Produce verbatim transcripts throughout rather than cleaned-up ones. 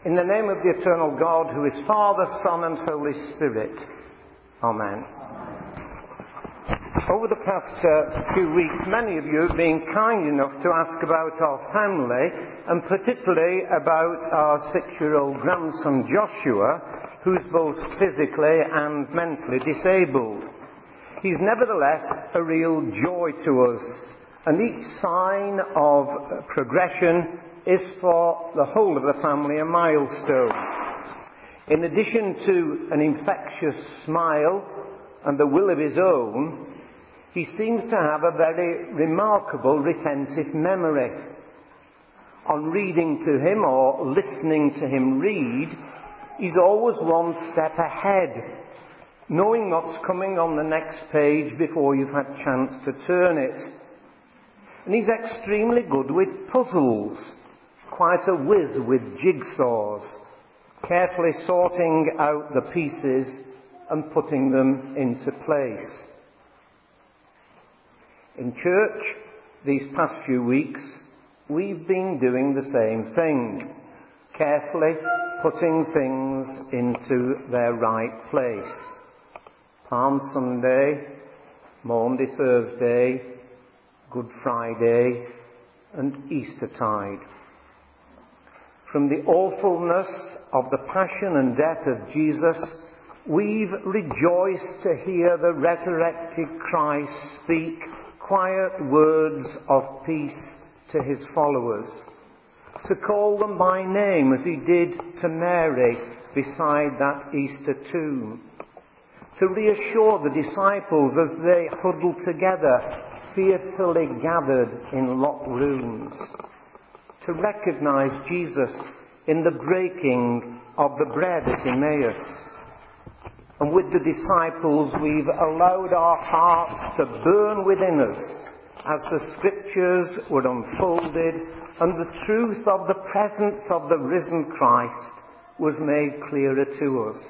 In the name of the eternal God, who is Father, Son, and Holy Spirit. Amen. Over the past uh, few weeks, many of you have been kind enough to ask about our family, and particularly about our six-year-old grandson Joshua, who's both physically and mentally disabled. He's nevertheless a real joy to us, and each sign of progression is for the whole of the family a milestone. In addition to an infectious smile and the will of his own, he seems to have a very remarkable retentive memory. On reading to him or listening to him read, he's always one step ahead, knowing what's coming on the next page before you've had a chance to turn it. And he's extremely good with puzzles, quite a whiz with jigsaws, carefully sorting out the pieces and putting them into place. In church, these past few weeks, we've been doing the same thing, carefully putting things into their right place. Palm Sunday, Maundy Thursday, Good Friday, and Eastertide. From the awfulness of the passion and death of Jesus, we've rejoiced to hear the resurrected Christ speak quiet words of peace to his followers, to call them by name as he did to Mary beside that Easter tomb, to reassure the disciples as they huddled together, fearfully gathered in locked rooms, to recognize Jesus in the breaking of the bread at Emmaus. And with the disciples, we've allowed our hearts to burn within us as the scriptures were unfolded and the truth of the presence of the risen Christ was made clearer to us.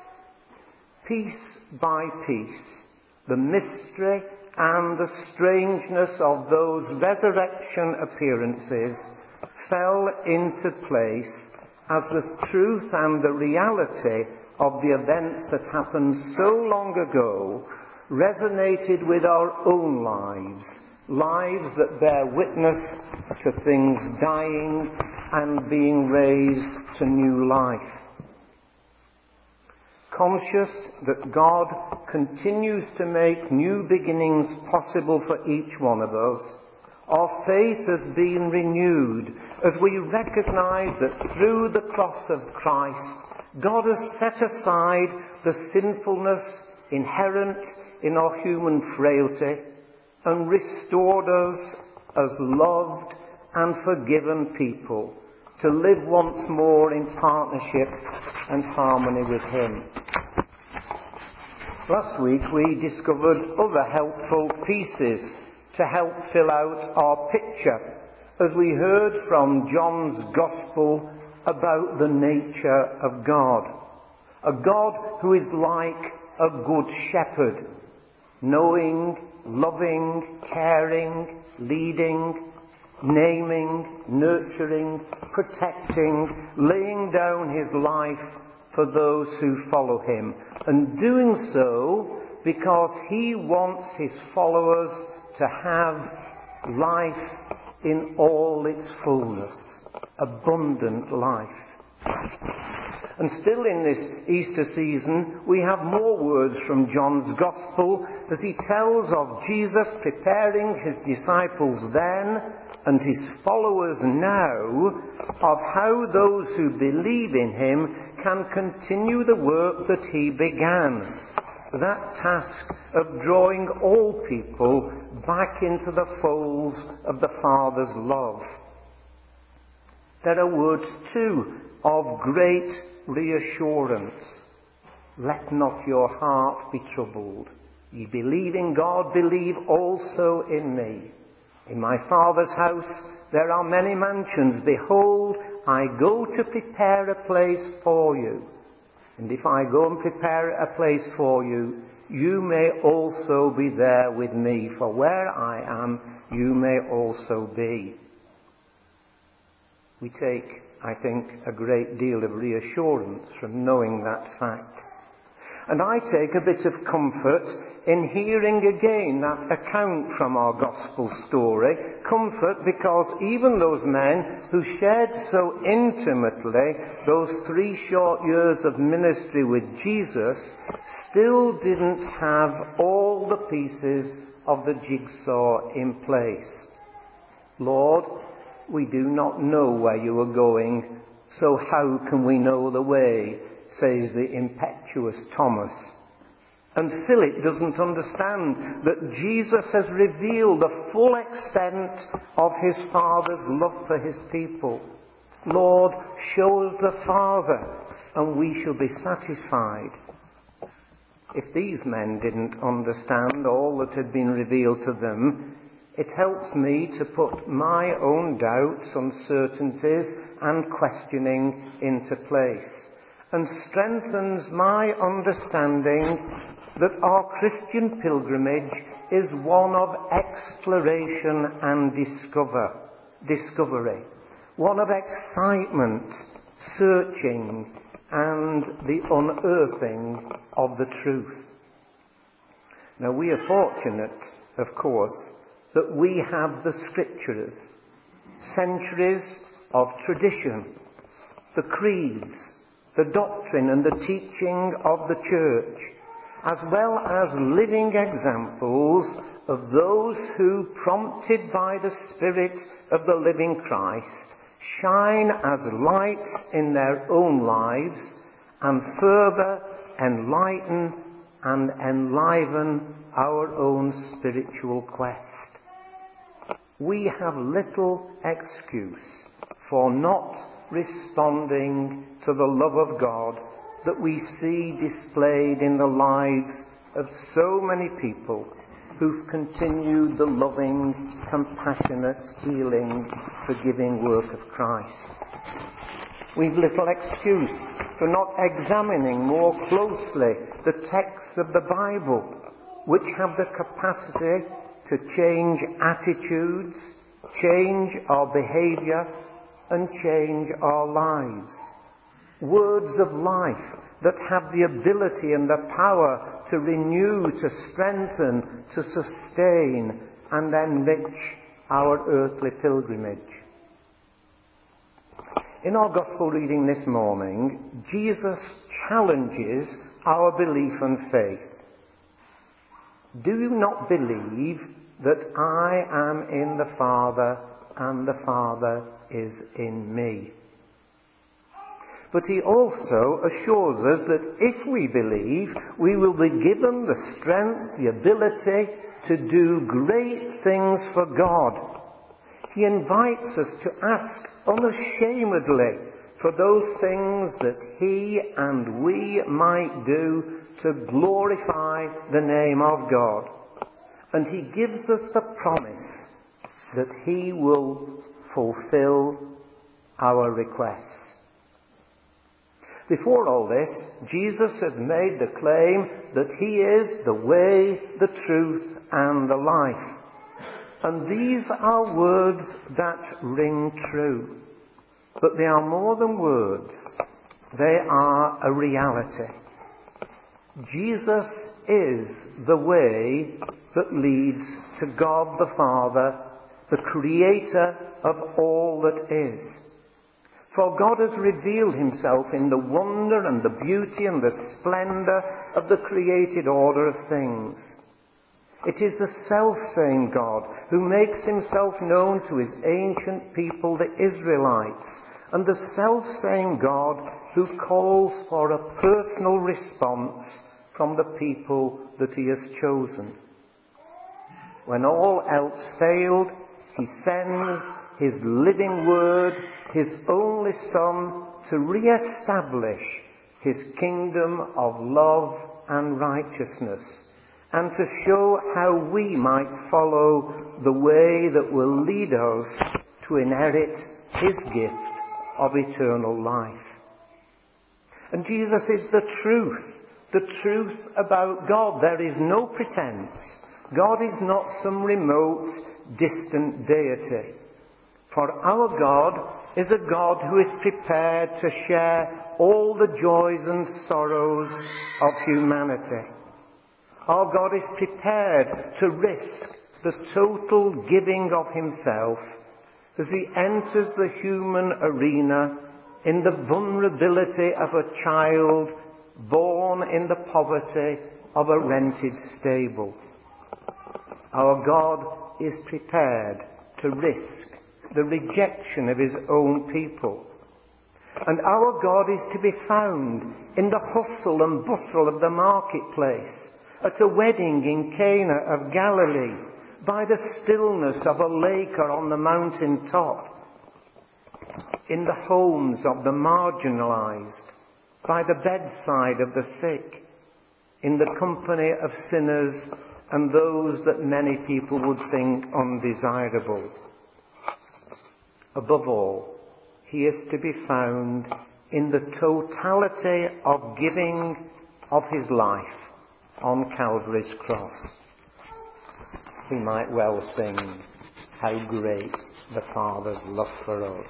Piece by piece, the mystery and the strangeness of those resurrection appearances fell into place as the truth and the reality of the events that happened so long ago resonated with our own lives, lives that bear witness to things dying and being raised to new life. Conscious that God continues to make new beginnings possible for each one of us, our faith has been renewed as we recognize that through the cross of Christ, God has set aside the sinfulness inherent in our human frailty and restored us as loved and forgiven people to live once more in partnership and harmony with him. Last week we discovered other helpful pieces to help fill out our picture as we heard from John's Gospel about the nature of God. A God who is like a good shepherd, knowing, loving, caring, leading, naming, nurturing, protecting, laying down his life for those who follow him, and doing so because he wants his followers to have life in all its fullness, abundant life. And still in this Easter season, we have more words from John's Gospel as he tells of Jesus preparing his disciples then and his followers now of how those who believe in him can continue the work that he began. That task of drawing all people back into the folds of the Father's love. There are words too of great reassurance. Let not your heart be troubled. Ye believe in God, believe also in me. In my Father's house there are many mansions. Behold, I go to prepare a place for you. And if I go and prepare a place for you, you may also be there with me. For where I am, you may also be. We take I think, a great deal of reassurance from knowing that fact. And I take a bit of comfort in hearing again that account from our gospel story. Comfort because even those men who shared so intimately those three short years of ministry with Jesus still didn't have all the pieces of the jigsaw in place. Lord, we do not know where you are going, so how can we know the way, says the impetuous Thomas. And Philip doesn't understand that Jesus has revealed the full extent of his Father's love for his people. Lord, show us the Father, and we shall be satisfied. If these men didn't understand all that had been revealed to them, it helps me to put my own doubts, uncertainties, and questioning into place, and strengthens my understanding that our Christian pilgrimage is one of exploration and discover, discovery, one of excitement, searching, and the unearthing of the truth. Now, we are fortunate, of course, that we have the Scriptures, centuries of tradition, the creeds, the doctrine and the teaching of the Church, as well as living examples of those who, prompted by the Spirit of the living Christ, shine as lights in their own lives and further enlighten and enliven our own spiritual quest. We have little excuse for not responding to the love of God that we see displayed in the lives of so many people who've continued the loving, compassionate, healing, forgiving work of Christ. We've little excuse for not examining more closely the texts of the Bible, which have the capacity to change attitudes, change our behaviour, and change our lives. Words of life that have the ability and the power to renew, to strengthen, to sustain, and enrich our earthly pilgrimage. In our Gospel reading this morning, Jesus challenges our belief and faith. Do you not believe that I am in the Father and the Father is in me? But he also assures us that if we believe, we will be given the strength, the ability to do great things for God. He invites us to ask unashamedly for those things that he and we might do to glorify the name of God. And he gives us the promise that he will fulfill our requests. Before all this, Jesus had made the claim that he is the way, the truth, and the life. And these are words that ring true. But they are more than words. They are a reality. Jesus is the way that leads to God the Father, the creator of all that is. For God has revealed himself in the wonder and the beauty and the splendour of the created order of things. It is the self-same God who makes himself known to his ancient people, the Israelites, and the self-same God who calls for a personal response from the people that he has chosen. When all else failed, he sends his living word, his only Son, to re-establish his kingdom of love and righteousness, and to show how we might follow the way that will lead us to inherit his gift of eternal life. And Jesus is the truth, the truth about God. There is no pretense. God is not some remote, distant deity. For our God is a God who is prepared to share all the joys and sorrows of humanity. Our God is prepared to risk the total giving of himself as he enters the human arena in the vulnerability of a child born in the poverty of a rented stable. Our God is prepared to risk the rejection of his own people. And our God is to be found in the hustle and bustle of the marketplace, at a wedding in Cana of Galilee, by the stillness of a lake or on the mountain top, in the homes of the marginalized, by the bedside of the sick, in the company of sinners and those that many people would think undesirable. Above all, he is to be found in the totality of giving of his life on Calvary's cross. We might well sing, "How great the Father's love for us."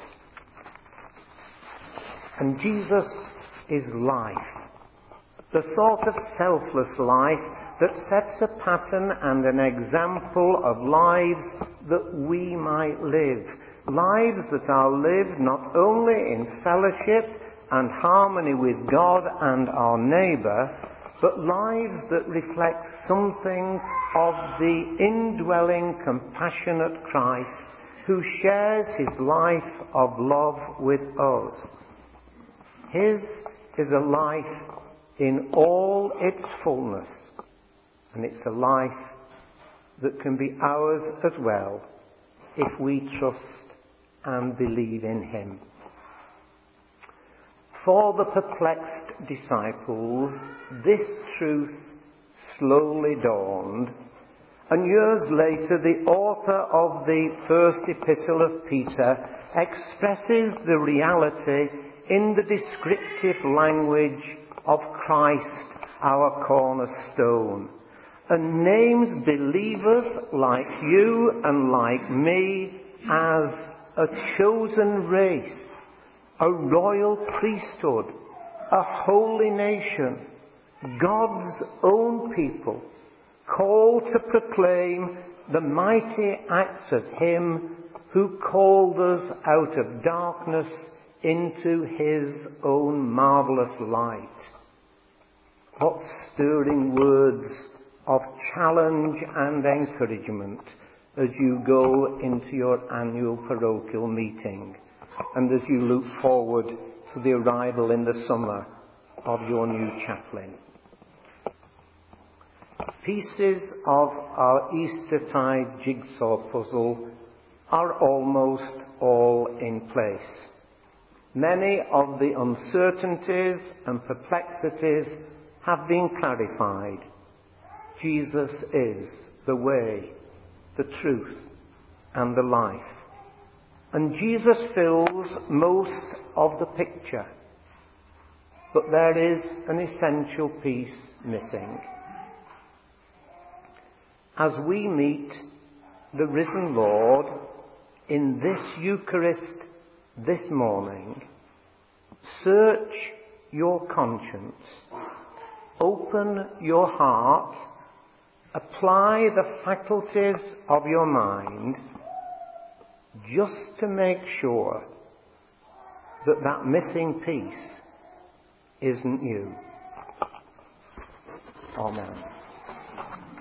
And Jesus is life, the sort of selfless life that sets a pattern and an example of lives that we might live. Lives that are lived not only in fellowship and harmony with God and our neighbour, but lives that reflect something of the indwelling, compassionate Christ who shares his life of love with us. His is a life in all its fullness, and it's a life that can be ours as well if we trust and believe in him. For the perplexed disciples, this truth slowly dawned, and years later the author of the first epistle of Peter expresses the reality in the descriptive language of Christ, our cornerstone, and names believers like you and like me as a chosen race, a royal priesthood, a holy nation, God's own people, called to proclaim the mighty acts of him who called us out of darkness into his own marvellous light. What stirring words of challenge and encouragement as you go into your annual parochial meeting and as you look forward to the arrival in the summer of your new chaplain. Pieces of our Eastertide jigsaw puzzle are almost all in place. Many of the uncertainties and perplexities have been clarified. Jesus is the way, the truth, and the life. And Jesus fills most of the picture. But there is an essential piece missing. As we meet the risen Lord in this Eucharist this morning, search your conscience, open your heart, apply the faculties of your mind just to make sure that that missing piece isn't you. Amen.